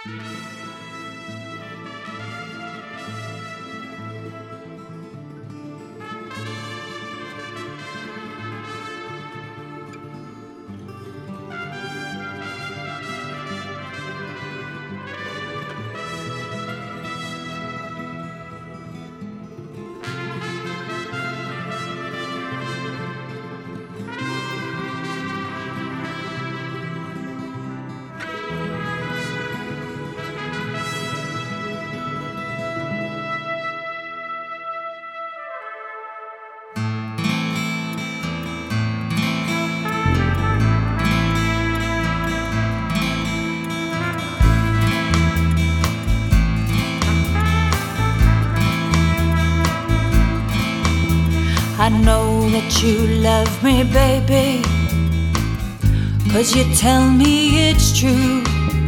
I know that you love me, baby, 'cause you tell me it's true.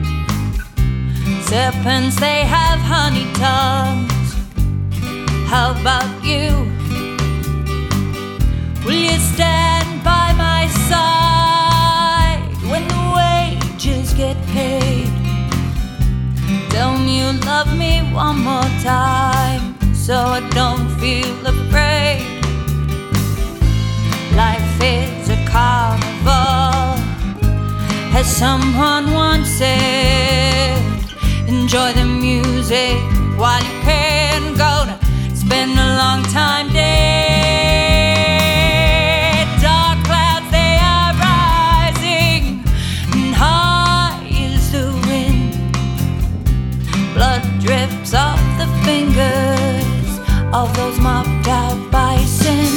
Serpents, they have honey tongues. How about you? Will you stand by my side when the wages get paid? Tell me you love me one more time, so I don't feel afraid. Life is a carnival, as someone once said. Enjoy the music while you can. Gonna spend a long time dead. Dark clouds, they are rising, and high is the wind. Blood drips off the fingers of those marked out by sin.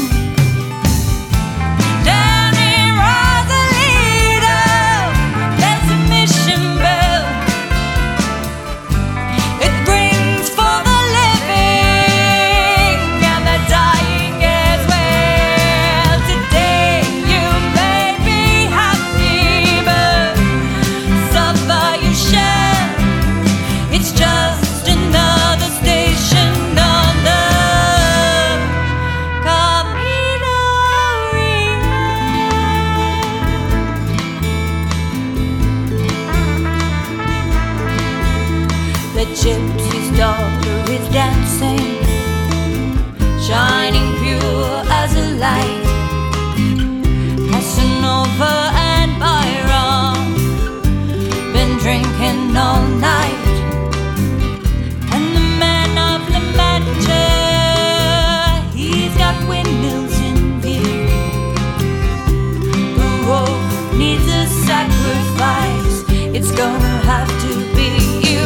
The gypsy's daughter is dancing, shining pure as a light. Casanova and Byron been drinking all night. And the man of La Mancha, he's got windmills in view. The wolf needs a sacrifice, it's gonna have to be you.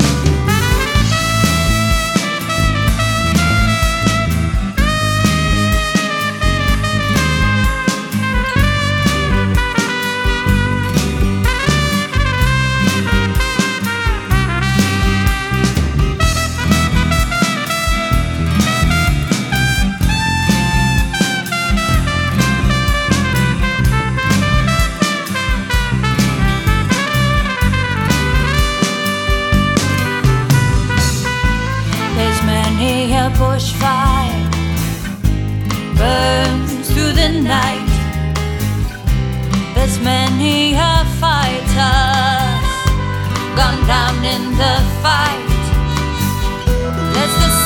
A bushfire burns through the night. There's many a fighter gone down in the fight. There's the